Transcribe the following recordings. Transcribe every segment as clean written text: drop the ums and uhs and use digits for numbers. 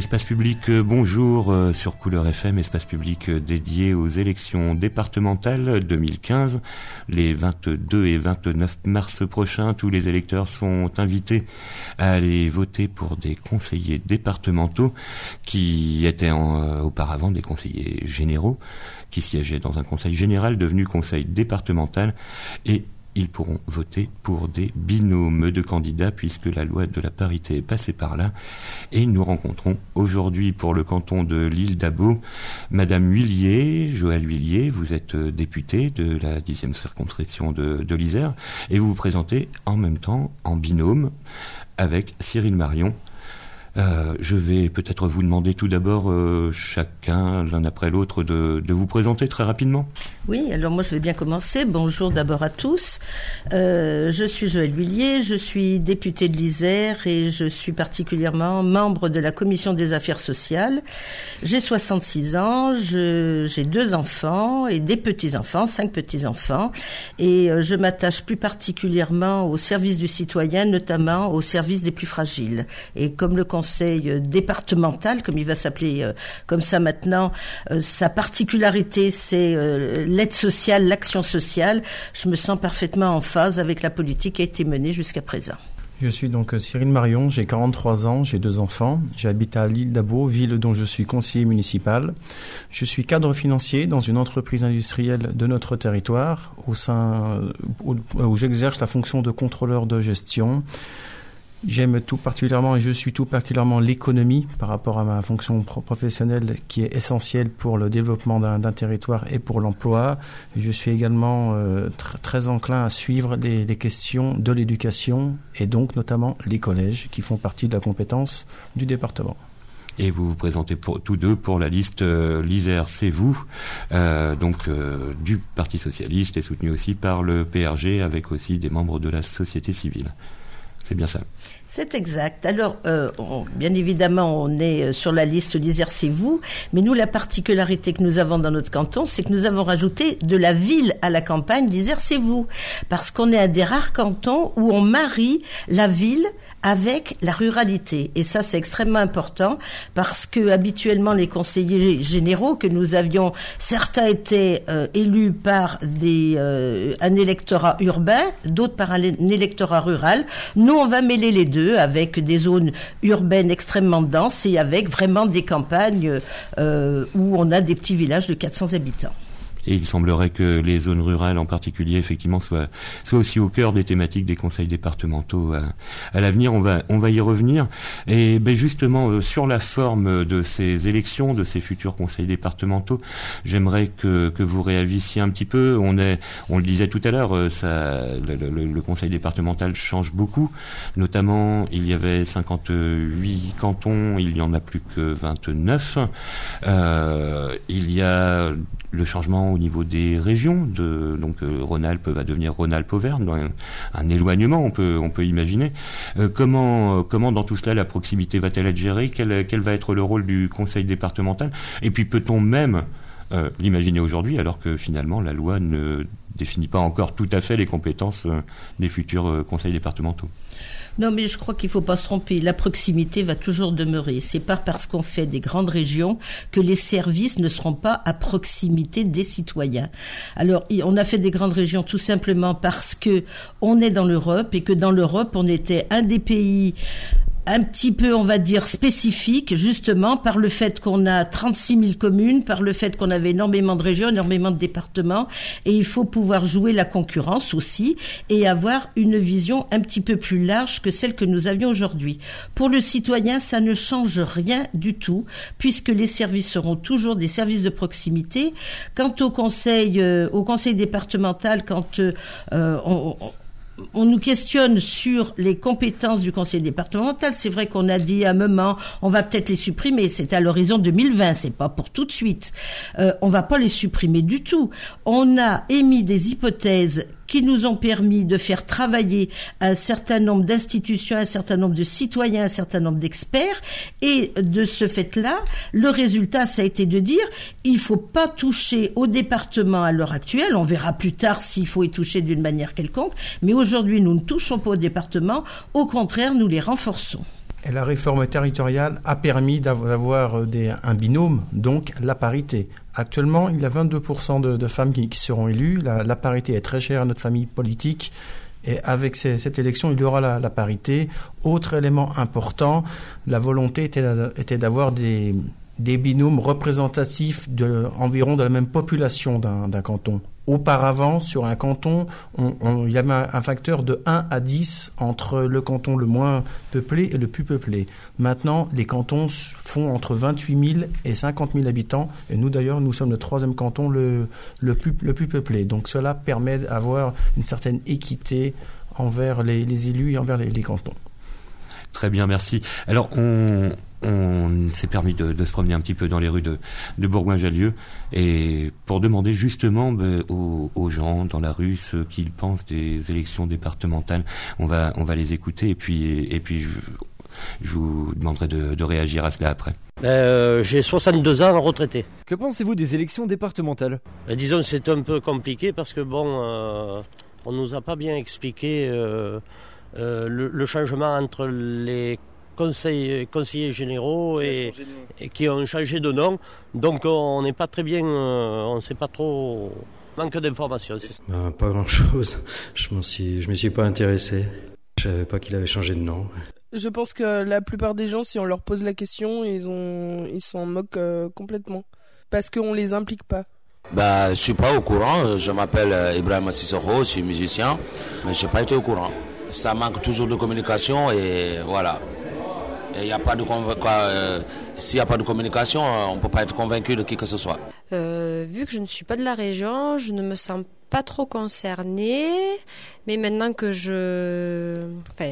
Espace public, bonjour sur Couleur FM, espace public dédié aux élections départementales 2015. Les 22 et 29 mars prochains, tous les électeurs sont invités à aller voter pour des conseillers départementaux qui étaient auparavant des conseillers généraux, qui siégeaient dans un conseil général devenu conseil départemental, et ils pourront voter pour des binômes de candidats puisque la loi de la parité est passée par là. Et nous rencontrons aujourd'hui pour le canton de l'Île d'Abo Madame Huillier, Joëlle Huillier. Vous êtes députée de la 10e circonscription de l'Isère et vous vous présentez en même temps en binôme avec Cyril Marion. Je vais peut-être vous demander tout d'abord, chacun, l'un après l'autre, de vous présenter très rapidement. Oui, alors moi je vais bien commencer. Bonjour d'abord à tous. Je suis Joëlle Huillier, je suis députée de l'Isère et je suis particulièrement membre de la commission des affaires sociales. J'ai 66 ans, j'ai 2 enfants et des petits-enfants, 5 petits-enfants. Et je m'attache plus particulièrement au service du citoyen, notamment au service des plus fragiles. Et comme le conseil départemental, comme il va s'appeler comme ça maintenant, sa particularité c'est l'aide sociale, l'action sociale. Je me sens parfaitement en phase avec la politique qui a été menée jusqu'à présent. Je suis donc Cyril Marion, j'ai 43 ans, j'ai 2 enfants. J'habite à l'Île d'Abo, ville dont je suis conseiller municipal. Je suis cadre financier dans une entreprise industrielle de notre territoire où j'exerce la fonction de contrôleur de gestion. J'aime tout particulièrement et je suis tout particulièrement l'économie par rapport à ma fonction professionnelle qui est essentielle pour le développement d'un territoire et pour l'emploi. Je suis également très enclin à suivre les questions de l'éducation et donc notamment les collèges qui font partie de la compétence du département. Et vous vous présentez tous deux pour la liste l'Isère, c'est vous, du Parti Socialiste et soutenu aussi par le PRG avec aussi des membres de la société civile. C'est bien ça. C'est exact. Alors, bien évidemment, on est sur la liste l'Isère, c'est vous. Mais nous, la particularité que nous avons dans notre canton, c'est que nous avons rajouté de la ville à la campagne, l'Isère, c'est vous. Parce qu'on est un des rares cantons où on marie la ville avec la ruralité. Et ça, c'est extrêmement important parce que habituellement, les conseillers généraux que nous avions, certains étaient élus par un électorat urbain, d'autres par un électorat rural. Nous, on va mêler les deux avec des zones urbaines extrêmement denses et avec vraiment des campagnes où on a des petits villages de 400 habitants. Et il semblerait que les zones rurales en particulier, effectivement, soient aussi au cœur des thématiques des conseils départementaux à l'avenir. On va y revenir. Et justement, sur la forme de ces élections, de ces futurs conseils départementaux, j'aimerais que vous réavissiez un petit peu. On le disait tout à l'heure, le conseil départemental change beaucoup. Notamment, il y avait 58 cantons, il y en a plus que 29. Il y a le changement au niveau des régions, donc Rhône-Alpes va devenir Rhône-Alpes-Auvergne, un éloignement on peut imaginer. Comment dans tout cela la proximité va-t-elle être gérée, quel va être le rôle du conseil départemental, et puis peut-on même l'imaginer aujourd'hui alors que finalement la loi ne définit pas encore tout à fait les compétences des futurs conseils départementaux? Non, mais je crois qu'il ne faut pas se tromper. La proximité va toujours demeurer. C'est pas parce qu'on fait des grandes régions que les services ne seront pas à proximité des citoyens. Alors, on a fait des grandes régions tout simplement parce que on est dans l'Europe et que dans l'Europe, on était un des pays un petit peu, on va dire, spécifique, justement, par le fait qu'on a 36 000 communes, par le fait qu'on avait énormément de régions, énormément de départements, et il faut pouvoir jouer la concurrence aussi, et avoir une vision un petit peu plus large que celle que nous avions aujourd'hui. Pour le citoyen, ça ne change rien du tout, puisque les services seront toujours des services de proximité. Quant au conseil départemental, quand on nous questionne sur les compétences du conseil départemental. C'est vrai qu'on a dit à un moment, on va peut-être les supprimer. C'est à l'horizon 2020, c'est pas pour tout de suite. On va pas les supprimer du tout. On a émis des hypothèses qui nous ont permis de faire travailler un certain nombre d'institutions, un certain nombre de citoyens, un certain nombre d'experts. Et de ce fait-là, le résultat, ça a été de dire, il faut pas toucher au département à l'heure actuelle. On verra plus tard s'il faut y toucher d'une manière quelconque. Mais aujourd'hui, nous ne touchons pas au département. Au contraire, nous les renforçons. Et la réforme territoriale a permis d'avoir un binôme, donc la parité. Actuellement, il y a 22% de femmes qui seront élues. La parité est très chère à notre famille politique. Et avec cette élection, il y aura la parité. Autre élément important, la volonté était d'avoir des binômes représentatifs environ de la même population d'un canton. Auparavant, sur un canton, il y avait un facteur de 1 à 10 entre le canton le moins peuplé et le plus peuplé. Maintenant, les cantons font entre 28 000 et 50 000 habitants. Et nous, d'ailleurs, nous sommes le 3e canton le plus peuplé. Donc cela permet d'avoir une certaine équité envers les élus et envers les cantons. Très bien, merci. Alors, on s'est permis de se promener un petit peu dans les rues de Bourgoin-Jallieu et pour demander justement aux gens dans la rue ce qu'ils pensent des élections départementales. On va les écouter et puis je vous demanderai de réagir à cela après. J'ai 62 ans, retraité. Que pensez-vous des élections départementales ? Disons que c'est un peu compliqué parce que on nous a pas bien expliqué le changement entre les conseillers généraux et qui ont changé de nom. Donc on n'est pas très bien, on ne sait pas trop, manque d'informations. Pas grand-chose, je me suis pas intéressé. Je savais pas qu'il avait changé de nom. Je pense que la plupart des gens, si on leur pose la question, ils s'en moquent complètement. Parce qu'on les implique pas. Je suis pas au courant, je m'appelle Ibrahim Sissoko, je suis musicien, mais je n'ai pas été au courant. Ça manque toujours de communication et voilà. S'il n'y a pas de communication, on ne peut pas être convaincu de qui que ce soit. Vu que je ne suis pas de la région, je ne me sens pas trop concernée. Mais maintenant que je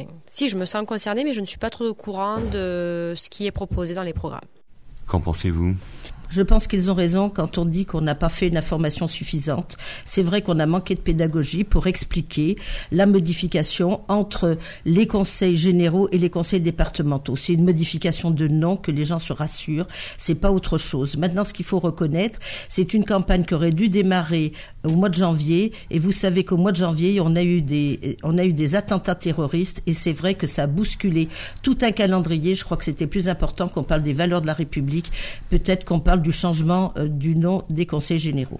me sens concernée, mais je ne suis pas trop au courant de ce qui est proposé dans les programmes. Qu'en pensez-vous ? Je pense qu'ils ont raison quand on dit qu'on n'a pas fait une information suffisante. C'est vrai qu'on a manqué de pédagogie pour expliquer la modification entre les conseils généraux et les conseils départementaux. C'est une modification de nom, que les gens se rassurent. C'est pas autre chose. Maintenant, ce qu'il faut reconnaître, c'est une campagne qui aurait dû démarrer au mois de janvier. Et vous savez qu'au mois de janvier, on a eu des attentats terroristes. Et c'est vrai que ça a bousculé tout un calendrier. Je crois que c'était plus important qu'on parle des valeurs de la République. Peut-être qu'on parle du changement du nom des conseils généraux.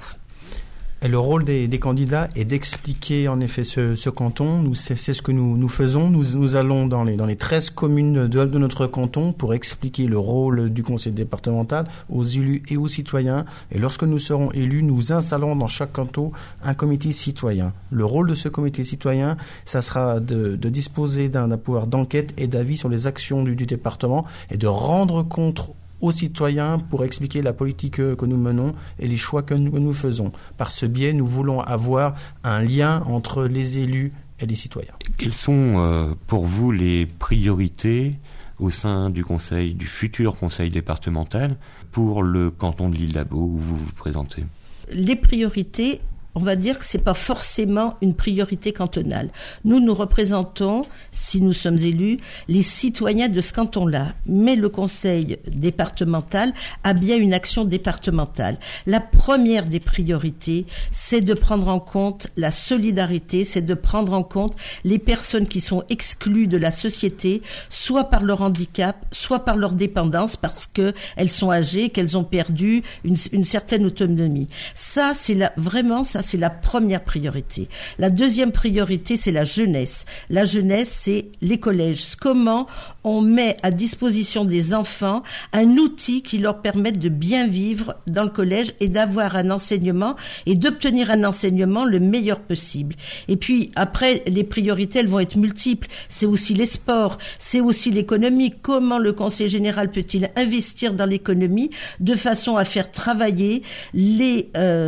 Et le rôle des candidats est d'expliquer en effet ce canton. C'est ce que nous faisons. Nous allons dans les 13 communes de notre canton pour expliquer le rôle du conseil départemental aux élus et aux citoyens. Et lorsque nous serons élus, nous installons dans chaque canton un comité citoyen. Le rôle de ce comité citoyen, ça sera de disposer d'un pouvoir d'enquête et d'avis sur les actions du département et de rendre compte aux citoyens pour expliquer la politique que nous menons et les choix que nous faisons. Par ce biais, nous voulons avoir un lien entre les élus et les citoyens. Quelles sont pour vous les priorités au sein du futur conseil départemental pour le canton de l'Île-d'Abo où vous vous présentez ? Les priorités, on va dire que c'est pas forcément une priorité cantonale. Nous représentons, si nous sommes élus, les citoyens de ce canton-là. Mais le conseil départemental a bien une action départementale. La première des priorités, c'est de prendre en compte la solidarité, c'est de prendre en compte les personnes qui sont exclues de la société, soit par leur handicap, soit par leur dépendance, parce que elles sont âgées, qu'elles ont perdu une certaine autonomie. Ça, c'est la première priorité. La deuxième priorité, c'est la jeunesse. La jeunesse, c'est les collèges. Comment on met à disposition des enfants un outil qui leur permette de bien vivre dans le collège et d'avoir un enseignement et d'obtenir un enseignement le meilleur possible. Et puis, après, les priorités, elles vont être multiples. C'est aussi les sports, c'est aussi l'économie. Comment le conseil général peut-il investir dans l'économie de façon à faire travailler les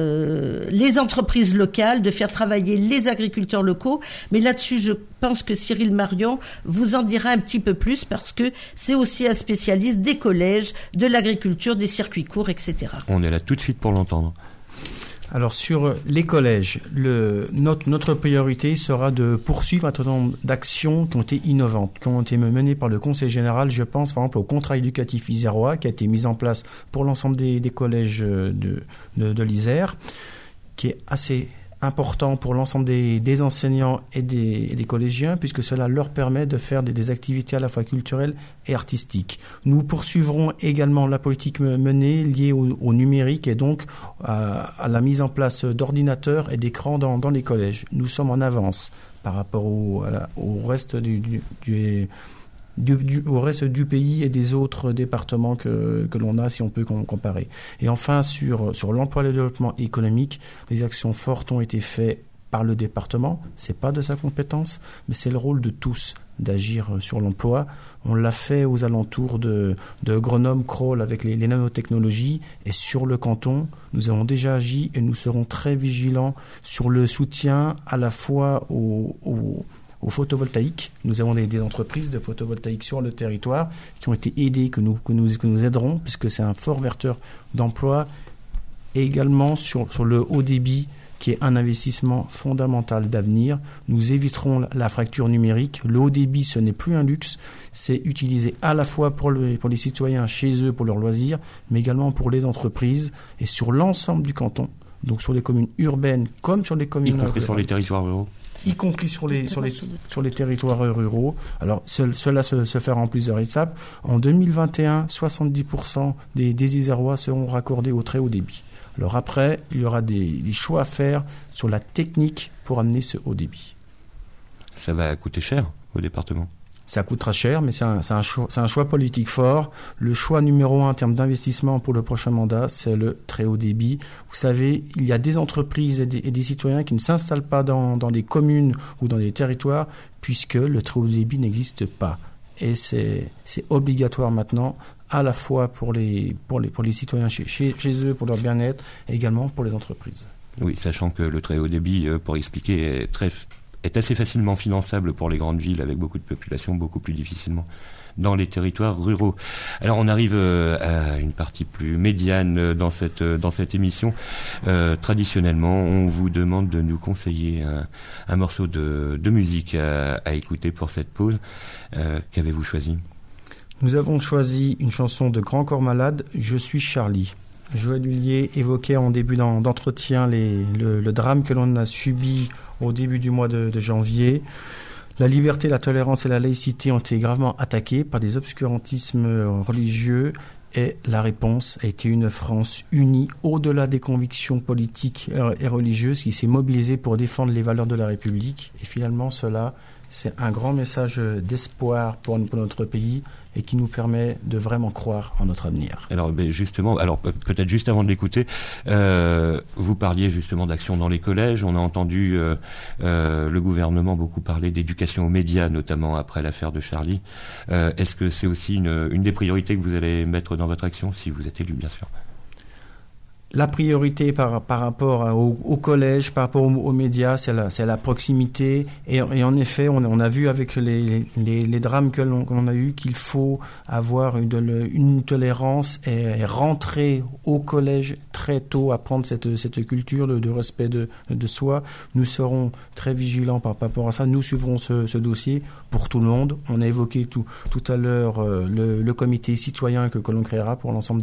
entreprises locales, de faire travailler les agriculteurs locaux. Mais là-dessus, je pense que Cyril Marion vous en dira un petit peu plus parce que c'est aussi un spécialiste des collèges, de l'agriculture, des circuits courts, etc. On est là tout de suite pour l'entendre. Alors sur les collèges, notre priorité sera de poursuivre un certain nombre d'actions qui ont été innovantes, qui ont été menées par le Conseil général. Je pense par exemple au contrat éducatif isérois qui a été mis en place pour l'ensemble des collèges de l'Isère, qui est assez important pour l'ensemble des enseignants et des collégiens, puisque cela leur permet de faire des activités à la fois culturelles et artistiques. Nous poursuivrons également la politique menée liée au numérique et donc à la mise en place d'ordinateurs et d'écrans dans les collèges. Nous sommes en avance par rapport au reste au reste du pays et des autres départements que l'on a, si on peut comparer. Et enfin, sur l'emploi et le développement économique, des actions fortes ont été faites par le département. C'est pas de sa compétence, mais c'est le rôle de tous d'agir sur l'emploi. On l'a fait aux alentours de Grenoble-Crolles avec les nanotechnologies, et sur le canton, nous avons déjà agi et nous serons très vigilants sur le soutien à la fois au photovoltaïque. Nous avons des entreprises de photovoltaïque sur le territoire qui ont été aidées, que nous aiderons, puisque c'est un fort vecteur d'emploi, et également sur le haut débit, qui est un investissement fondamental d'avenir. Nous éviterons la fracture numérique. Le haut débit, ce n'est plus un luxe, c'est utilisé à la fois pour les citoyens chez eux, pour leurs loisirs, mais également pour les entreprises, et sur l'ensemble du canton, donc sur les communes urbaines comme sur les communes... Y compris sur les territoires ruraux. Y compris sur les territoires ruraux. Alors, cela se fera en plusieurs étapes. En 2021, 70% des Isérois seront raccordés au très haut débit. Alors après, il y aura des choix à faire sur la technique pour amener ce haut débit. Ça va coûter cher au département. Ça coûtera cher, mais c'est un choix politique fort. Le choix numéro 1 en termes d'investissement pour le prochain mandat, c'est le très haut débit. Vous savez, il y a des entreprises et des citoyens qui ne s'installent pas dans des communes ou dans des territoires, puisque le très haut débit n'existe pas. Et c'est obligatoire maintenant, à la fois pour les citoyens chez eux, pour leur bien-être, et également pour les entreprises. Oui, sachant que le très haut débit, pour expliquer, est assez facilement finançable pour les grandes villes avec beaucoup de population, beaucoup plus difficilement dans les territoires ruraux. Alors on arrive à une partie plus médiane dans cette émission. Traditionnellement, on vous demande de nous conseiller un morceau de musique à écouter pour cette pause. Qu'avez-vous choisi ? Nous avons choisi une chanson de Grand Corps Malade, Je suis Charlie. Joël Huillier évoquait en début d'entretien le drame que l'on a subi au début du mois de janvier. La liberté, la tolérance et la laïcité ont été gravement attaquées par des obscurantismes religieux, et la réponse a été une France unie au-delà des convictions politiques et religieuses, qui s'est mobilisée pour défendre les valeurs de la République. Et finalement, cela, c'est un grand message d'espoir pour notre pays et qui nous permet de vraiment croire en notre avenir. Alors justement, peut-être juste avant de l'écouter, vous parliez justement d'action dans les collèges. On a entendu le gouvernement beaucoup parler d'éducation aux médias, notamment après l'affaire de Charlie. Est-ce que c'est aussi une des priorités que vous allez mettre dans votre action, si vous êtes élu, bien sûr ? La priorité par rapport au collège, par rapport aux médias, c'est la proximité. Et en effet, on a vu avec les drames que l'on a eu qu'il faut avoir une tolérance et rentrer au collège très tôt, apprendre cette culture de respect de soi. Nous serons très vigilants par rapport à ça. Nous suivrons ce dossier pour tout le monde. On a évoqué tout à l'heure le comité citoyen que l'on créera pour l'ensemble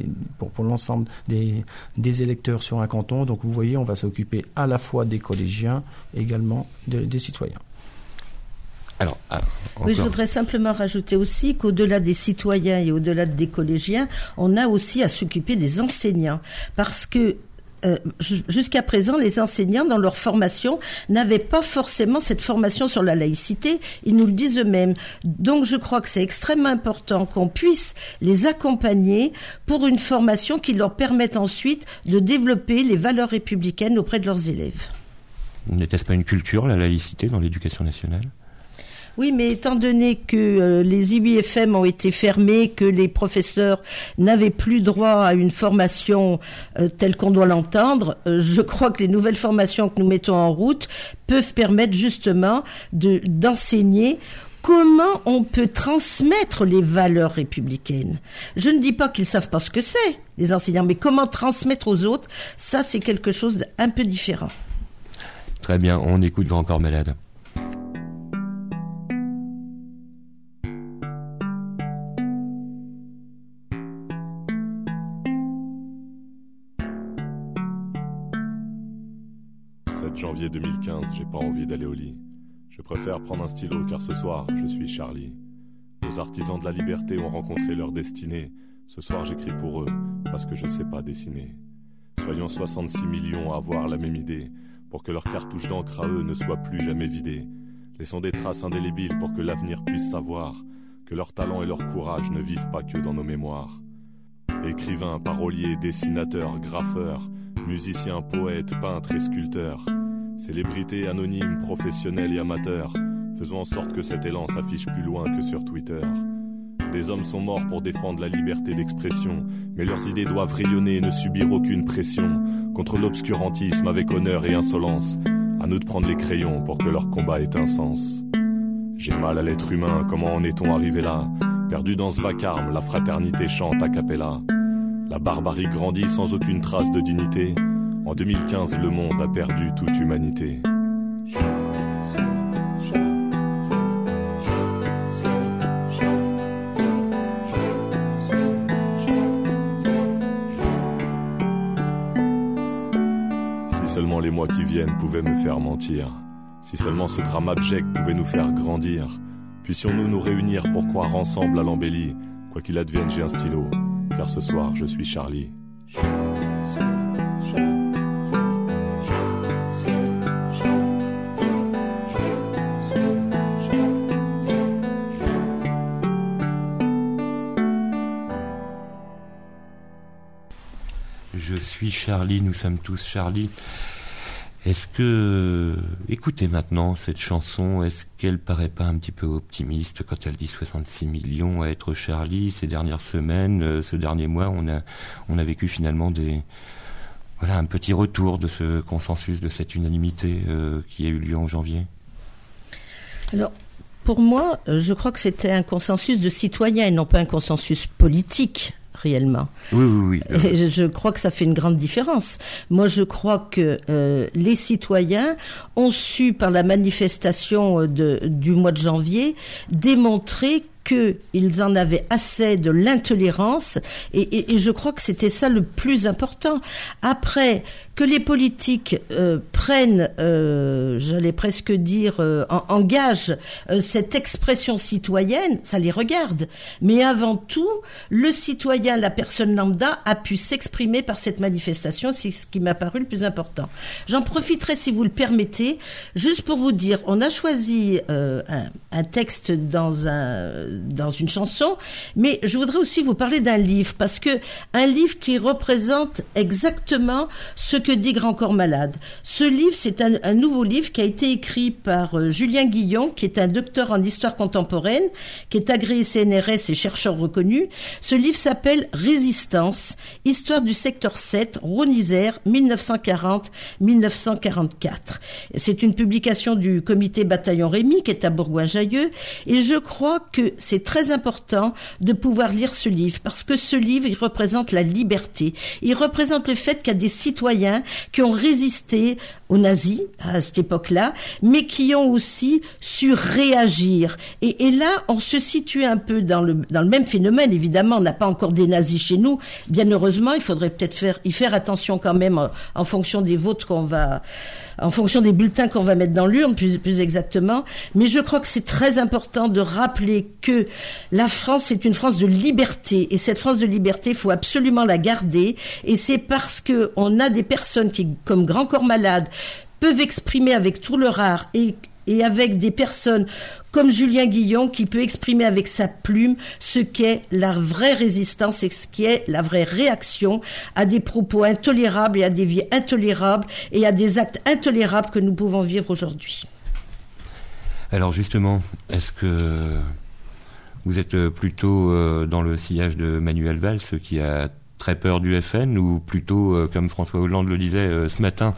des électeurs sur un canton. Donc vous voyez, on va s'occuper à la fois des collégiens et également des citoyens. Alors, oui, je voudrais simplement rajouter aussi qu'au-delà des citoyens et au-delà des collégiens, on a aussi à s'occuper des enseignants, parce que jusqu'à présent, les enseignants, dans leur formation, n'avaient pas forcément cette formation sur la laïcité. Ils nous le disent eux-mêmes. Donc, je crois que c'est extrêmement important qu'on puisse les accompagner pour une formation qui leur permette ensuite de développer les valeurs républicaines auprès de leurs élèves. N'était-ce pas une culture, la laïcité, dans l'éducation nationale ? Oui, mais étant donné que les IUFM ont été fermés, que les professeurs n'avaient plus droit à une formation telle qu'on doit l'entendre, je crois que les nouvelles formations que nous mettons en route peuvent permettre justement d'enseigner comment on peut transmettre les valeurs républicaines. Je ne dis pas qu'ils savent pas ce que c'est, les enseignants, mais comment transmettre aux autres, ça c'est quelque chose d'un peu différent. Très bien, on écoute Grand Corps Malade. 4 janvier 2015, j'ai pas envie d'aller au lit. Je préfère prendre un stylo car ce soir, je suis Charlie. Nos artisans de la liberté ont rencontré leur destinée. Ce soir, j'écris pour eux parce que je sais pas dessiner. Soyons 66 millions à avoir la même idée pour que leur cartouche d'encre à eux ne soit plus jamais vidée. Laissons des traces indélébiles pour que l'avenir puisse savoir que leur talent et leur courage ne vivent pas que dans nos mémoires. Écrivains, paroliers, dessinateurs, graffeurs, musiciens, poètes, peintres et sculpteurs, célébrités anonymes, professionnels et amateurs, faisons en sorte que cet élan s'affiche plus loin que sur Twitter. Des hommes sont morts pour défendre la liberté d'expression, mais leurs idées doivent rayonner et ne subir aucune pression. Contre l'obscurantisme avec honneur et insolence, à nous de prendre les crayons pour que leur combat ait un sens. J'ai mal à l'être humain, comment en est-on arrivé là? Perdu dans ce vacarme, la fraternité chante a cappella. La barbarie grandit sans aucune trace de dignité. En 2015, le monde a perdu toute humanité. Si seulement les mois qui viennent pouvaient me faire mentir. Si seulement ce drame abject pouvait nous faire grandir. Puissions-nous nous réunir pour croire ensemble à l'embellie. Quoi qu'il advienne, j'ai un stylo, car ce soir je suis Charlie. Je suis Charlie, nous sommes tous Charlie. Est-ce que, écoutez maintenant cette chanson, est-ce qu'elle paraît pas un petit peu optimiste quand elle dit 66 millions à être Charlie? Ces dernières semaines, ce dernier mois, on a vécu finalement un petit retour de ce consensus, de cette unanimité qui a eu lieu en janvier. Alors, pour moi, je crois que c'était un consensus de citoyens et non pas un consensus politique. Réellement. Oui. Et je crois que ça fait une grande différence. Moi, je crois que les citoyens ont su, par la manifestation du mois de janvier, démontrer qu'ils en avaient assez de l'intolérance et je crois que c'était ça le plus important. Après, que les politiques prennent, j'allais presque dire, engagent cette expression citoyenne, ça les regarde. Mais avant tout, le citoyen, la personne lambda, a pu s'exprimer par cette manifestation, c'est ce qui m'a paru le plus important. J'en profiterai, si vous le permettez, juste pour vous dire, on a choisi un texte dans une chanson, mais je voudrais aussi vous parler d'un livre, parce que un livre qui représente exactement ce que dit Grand Corps Malade. Ce livre, c'est un nouveau livre qui a été écrit par Julien Guillon, qui est un docteur en histoire contemporaine, qui est agréé CNRS et chercheur reconnu. Ce livre s'appelle Résistance, histoire du secteur 7, Rhône-Isère, 1940-1944. C'est une publication du comité Bataillon Rémy, qui est à Bourgoin-Jallieu, et je crois que c'est très important de pouvoir lire ce livre, parce que ce livre, il représente la liberté. Il représente le fait qu'il y a des citoyens qui ont résisté aux nazis à cette époque-là, mais qui ont aussi su réagir. Et là, on se situe un peu dans le même phénomène. Évidemment, on n'a pas encore des nazis chez nous. Bien heureusement, il faudrait peut-être y faire attention quand même en fonction des votes en fonction des bulletins qu'on va mettre dans l'urne, plus exactement. Mais je crois que c'est très important de rappeler que la France, c'est une France de liberté. Et cette France de liberté, il faut absolument la garder. Et c'est parce que on a des personnes qui, comme Grand Corps Malade, peuvent exprimer avec tout leur art et avec des personnes comme Julien Guillon qui peut exprimer avec sa plume ce qu'est la vraie résistance et ce qui est la vraie réaction à des propos intolérables et à des vies intolérables et à des actes intolérables que nous pouvons vivre aujourd'hui. Alors justement, est-ce que vous êtes plutôt dans le sillage de Manuel Valls qui a très peur du FN ou plutôt, comme François Hollande le disait ce matin,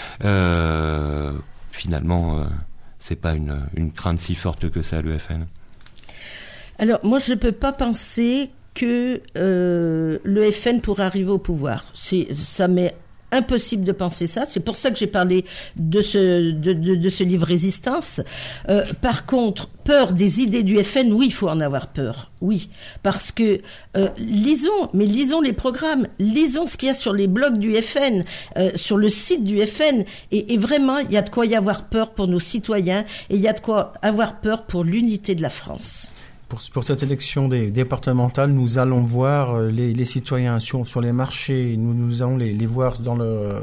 finalement... c'est pas une crainte si forte que ça, le FN? Alors, moi, je ne peux pas penser que le FN pourrait arriver au pouvoir. Ça m'est impossible de penser ça. C'est pour ça que j'ai parlé de ce livre Résistance. Par contre, peur des idées du FN, oui, il faut en avoir peur. Oui, parce que lisons les programmes, lisons ce qu'il y a sur les blogs du FN, sur le site du FN, et vraiment, il y a de quoi y avoir peur pour nos citoyens, et il y a de quoi avoir peur pour l'unité de la France. Pour cette élection départementale, nous allons voir les citoyens sur les marchés, nous allons les voir dans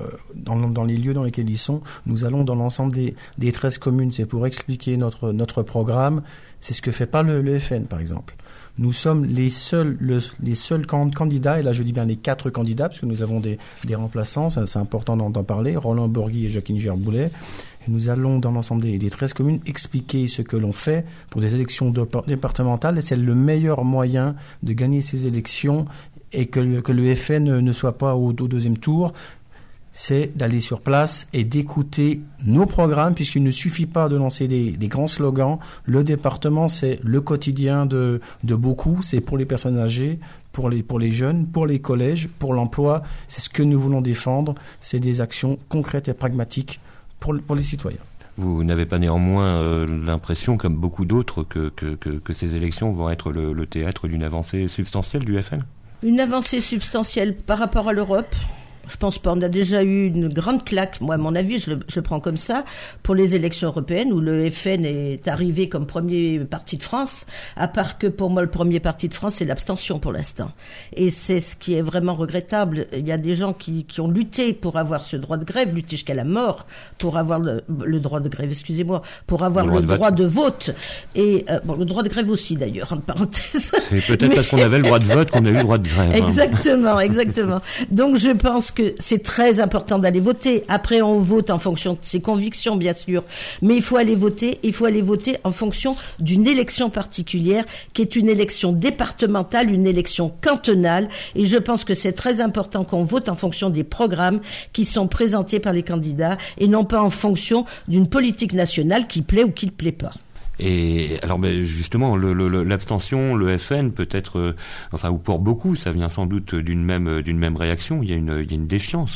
les lieux dans lesquels ils sont, nous allons dans l'ensemble des 13 communes. C'est pour expliquer notre programme. C'est ce que fait pas le FN, par exemple. Nous sommes les seuls candidats, et là je dis bien les 4 candidats, parce que nous avons des remplaçants, c'est important d'en parler, Roland Borghi et Jacqueline Gerboulet. Et nous allons dans l'ensemble des 13 communes expliquer ce que l'on fait pour des élections départementales, et c'est le meilleur moyen de gagner ces élections et que le FN ne soit pas au deuxième tour. C'est d'aller sur place et d'écouter nos programmes, puisqu'il ne suffit pas de lancer des grands slogans. Le département, c'est le quotidien de beaucoup. C'est pour les personnes âgées, pour les jeunes, pour les collèges, pour l'emploi. C'est ce que nous voulons défendre. C'est des actions concrètes et pragmatiques pour les citoyens. Vous n'avez pas néanmoins l'impression, comme beaucoup d'autres, que ces élections vont être le théâtre d'une avancée substantielle du FN ? Une avancée substantielle par rapport à l'Europe ? Je pense pas. On a déjà eu une grande claque, moi à mon avis, je le prends comme ça, pour les élections européennes où le FN est arrivé comme premier parti de France, à part que pour moi le premier parti de France c'est l'abstention pour l'instant. Et c'est ce qui est vraiment regrettable. Il y a des gens qui ont lutté pour avoir ce droit de grève, lutté jusqu'à la mort pour avoir le droit de grève, pour avoir le droit de vote. Et le droit de grève aussi d'ailleurs, entre parenthèses. C'est peut-être parce qu'on avait le droit de vote qu'on a eu le droit de grève. Exactement. Donc je pense que c'est très important d'aller voter. Après, on vote en fonction de ses convictions, bien sûr. Mais il faut aller voter en fonction d'une élection particulière, qui est une élection départementale, une élection cantonale. Et je pense que c'est très important qu'on vote en fonction des programmes qui sont présentés par les candidats et non pas en fonction d'une politique nationale qui plaît ou qui ne plaît pas. Et alors, justement, l'abstention, le FN, peut-être, ou pour beaucoup, ça vient sans doute d'une même réaction. Il y a une défiance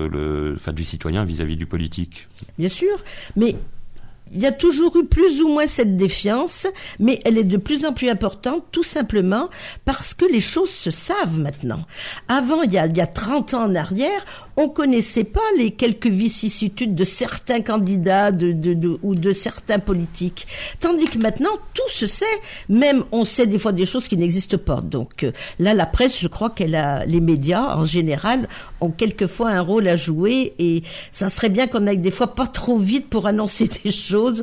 du citoyen vis-à-vis du politique. Bien sûr, mais il y a toujours eu plus ou moins cette défiance, mais elle est de plus en plus importante, tout simplement parce que les choses se savent maintenant. Avant, il y a 30 ans en arrière, on connaissait pas les quelques vicissitudes de certains candidats ou de certains politiques. Tandis que maintenant, tout se sait. Même, on sait des fois des choses qui n'existent pas. Donc, là, la presse, je crois les médias, en général, ont quelquefois un rôle à jouer, et ça serait bien qu'on aille des fois pas trop vite pour annoncer des choses,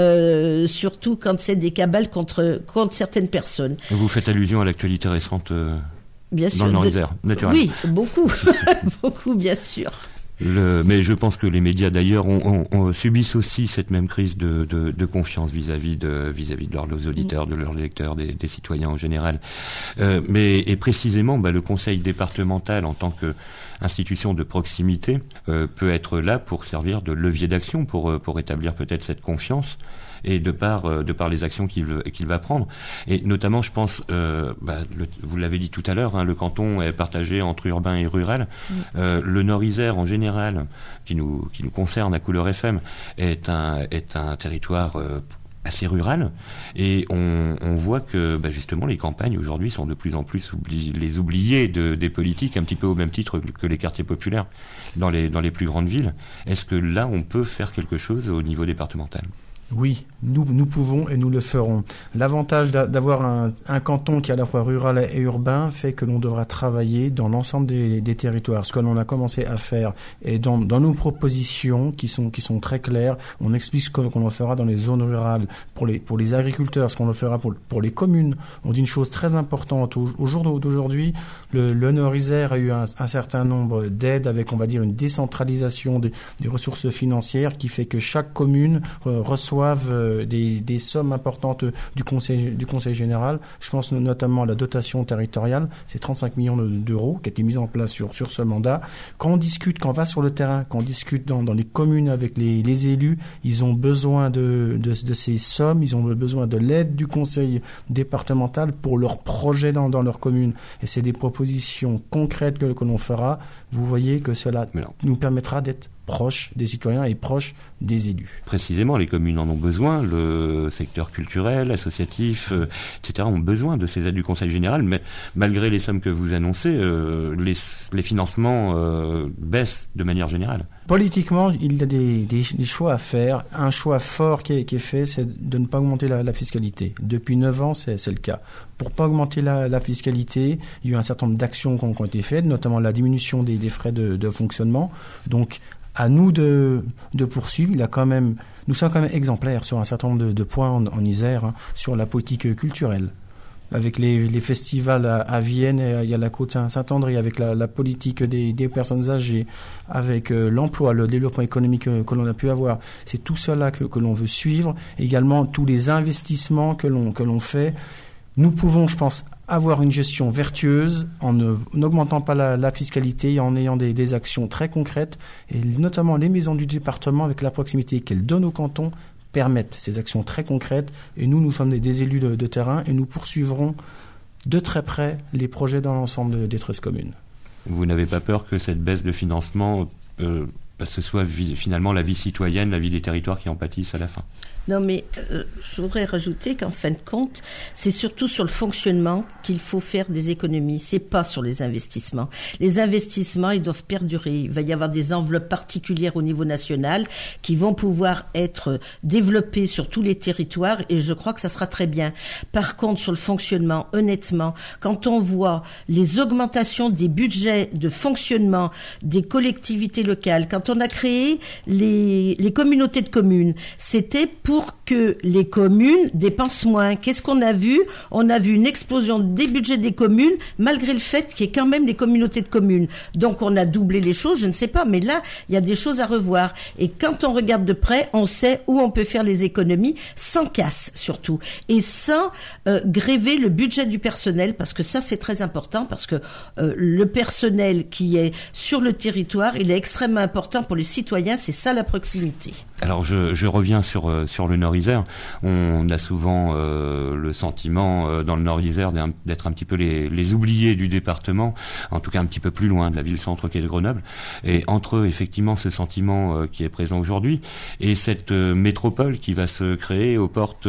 surtout quand c'est des cabales contre certaines personnes. Vous faites allusion à l'actualité récente bien dans le Nord-Isère, naturellement. Oui, beaucoup, beaucoup, bien sûr. Mais je pense que les médias, d'ailleurs, subissent aussi cette même crise de confiance vis-à-vis de leurs auditeurs, de leurs lecteurs, des citoyens en général. Et précisément, le Conseil départemental, en tant que institution de proximité, peut être là pour servir de levier d'action, pour établir peut-être cette confiance, et de par les actions qu'il va prendre. Et notamment, je pense, vous l'avez dit tout à l'heure, le canton est partagé entre urbain et rural. Le Nord-Isère, en général, qui nous concerne à Couleur FM, est un territoire assez rural, et on voit que justement les campagnes aujourd'hui sont de plus en plus les oubliées des politiques, un petit peu au même titre que les quartiers populaires dans les plus grandes villes. Est-ce que là on peut faire quelque chose au niveau départemental ? Oui, nous pouvons et nous le ferons. L'avantage d'avoir un canton qui est à la fois rural et urbain fait que l'on devra travailler dans l'ensemble des territoires. Ce que l'on a commencé à faire, et dans nos propositions qui sont très claires, on explique ce qu'on fera dans les zones rurales pour les agriculteurs, ce qu'on fera pour les communes. On dit une chose très importante. Au jour d'aujourd'hui, le Nord-Isère a eu un certain nombre d'aides avec, on va dire, une décentralisation des ressources financières qui fait que chaque commune reçoit reçoivent des sommes importantes du Conseil général. Je pense notamment à la dotation territoriale, c'est 35 millions d'euros qui a été mise en place sur ce mandat. Quand on va sur le terrain, quand on discute dans les communes avec les élus, ils ont besoin de ces sommes, ils ont besoin de l'aide du Conseil départemental pour leurs projets dans leur commune. Et c'est des propositions concrètes que l'on fera. Vous voyez que cela nous permettra d'être proches des citoyens et proches des élus. Précisément, les communes en ont besoin, le secteur culturel, associatif, etc. ont besoin de ces aides du Conseil général, mais malgré les sommes que vous annoncez, les financements baissent de manière générale. Politiquement, il y a des choix à faire. Un choix fort qui est fait, c'est de ne pas augmenter la fiscalité. Depuis 9 ans, c'est le cas. Pour ne pas augmenter la fiscalité, il y a eu un certain nombre d'actions qui ont été faites, notamment la diminution des frais de fonctionnement. Donc, à nous de poursuivre. Nous sommes quand même exemplaires sur un certain nombre de points en Isère, sur la politique culturelle. Avec les festivals à Vienne, il y a la côte Saint-André, avec la politique des personnes âgées, avec l'emploi, le développement économique que l'on a pu avoir. C'est tout cela que l'on veut suivre. Également, tous les investissements que l'on fait. Nous pouvons, je pense, avoir une gestion vertueuse en n'augmentant pas la fiscalité et en ayant des actions très concrètes, et notamment les maisons du département, avec la proximité qu'elles donnent au canton, permettent ces actions très concrètes. Et nous sommes des élus de terrain et nous poursuivrons de très près les projets dans l'ensemble des 13 communes. Vous n'avez pas peur que cette baisse de financement, ce soit finalement la vie citoyenne, la vie des territoires qui en pâtissent à la fin ? Non, mais je voudrais rajouter qu'en fin de compte, c'est surtout sur le fonctionnement qu'il faut faire des économies. C'est pas sur les investissements. Les investissements, ils doivent perdurer. Il va y avoir des enveloppes particulières au niveau national qui vont pouvoir être développées sur tous les territoires, et je crois que ça sera très bien. Par contre, sur le fonctionnement, honnêtement, quand on voit les augmentations des budgets de fonctionnement des collectivités locales, quand on a créé les communautés de communes, c'était pour que les communes dépensent moins. Qu'est-ce qu'on a vu ? On a vu une explosion des budgets des communes, malgré le fait qu'il y ait quand même les communautés de communes. Donc on a doublé les choses, je ne sais pas, mais là, il y a des choses à revoir. Et quand on regarde de près, on sait où on peut faire les économies, sans casse surtout, et sans gréver le budget du personnel, parce que ça, c'est très important, parce que le personnel qui est sur le territoire, il est extrêmement important pour les citoyens, c'est ça la proximité. Alors je reviens sur le Nord-Isère. On a souvent le sentiment dans le Nord-Isère d'être un petit peu les oubliés du département, en tout cas un petit peu plus loin de la ville-centre qu'est Grenoble. Et entre eux, effectivement, ce sentiment qui est présent aujourd'hui et cette métropole qui va se créer à nos portes,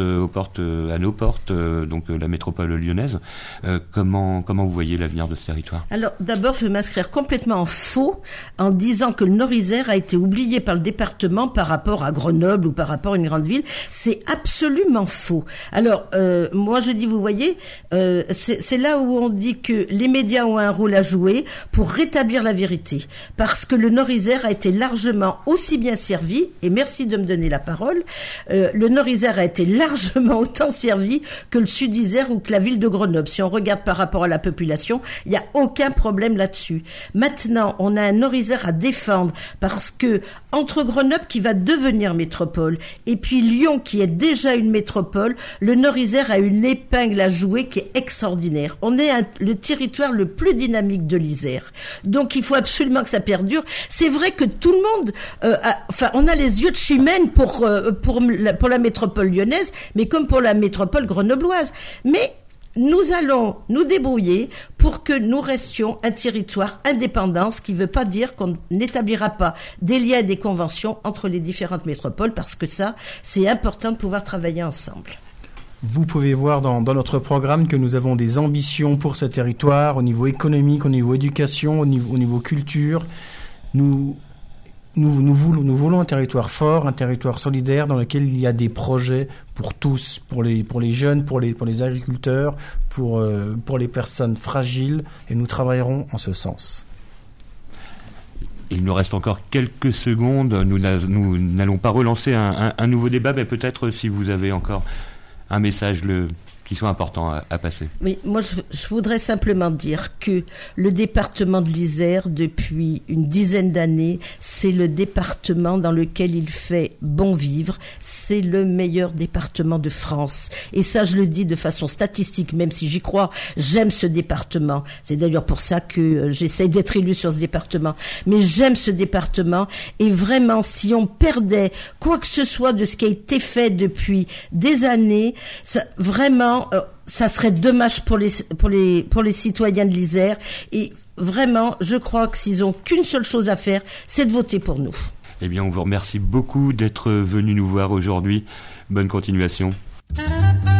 donc la métropole lyonnaise. Comment vous voyez l'avenir de ce territoire ? Alors d'abord, je vais m'inscrire complètement en faux en disant que le Nord-Isère a été oublié par le département par rapport à Grenoble ou par rapport à une grande ville. C'est absolument faux. Alors, moi je dis, vous voyez, c'est là où on dit que les médias ont un rôle à jouer pour rétablir la vérité. Parce que le Nord-Isère a été largement aussi bien servi, et merci de me donner la parole, le Nord-Isère a été largement autant servi que le Sud-Isère ou que la ville de Grenoble. Si on regarde par rapport à la population, il n'y a aucun problème là-dessus. Maintenant, on a un Nord-Isère à défendre parce que entre Grenoble qui va devenir métropole et puis Lyon qui est déjà une métropole, le Nord-Isère a une épingle à jouer qui est extraordinaire. On est le territoire le plus dynamique de l'Isère. Donc il faut absolument que ça perdure. C'est vrai que tout le monde, on a les yeux de chimène pour la métropole lyonnaise, mais comme pour la métropole grenobloise. Mais nous allons nous débrouiller pour que nous restions un territoire indépendant, ce qui ne veut pas dire qu'on n'établira pas des liens et des conventions entre les différentes métropoles, parce que ça, c'est important de pouvoir travailler ensemble. Vous pouvez voir dans notre programme que nous avons des ambitions pour ce territoire, au niveau économique, au niveau éducation, au niveau culture. Nous voulons un territoire fort, un territoire solidaire dans lequel il y a des projets pour tous, pour les jeunes, pour les agriculteurs, pour les personnes fragiles, et nous travaillerons en ce sens. Il nous reste encore quelques secondes. Nous n'allons pas relancer un nouveau débat, mais peut-être si vous avez encore un message sont importants à passer. Oui, moi je voudrais simplement dire que le département de l'Isère, depuis une dizaine d'années, c'est le département dans lequel il fait bon vivre. C'est le meilleur département de France. Et ça, je le dis de façon statistique, même si j'y crois. J'aime ce département. C'est d'ailleurs pour ça que j'essaye d'être élue sur ce département. Mais j'aime ce département. Et vraiment, si on perdait quoi que ce soit de ce qui a été fait depuis des années, ça, vraiment, ça serait dommage pour les citoyens de l'Isère. Et vraiment, je crois que s'ils ont qu'une seule chose à faire, c'est de voter pour nous. Eh bien, on vous remercie beaucoup d'être venu nous voir aujourd'hui. Bonne continuation.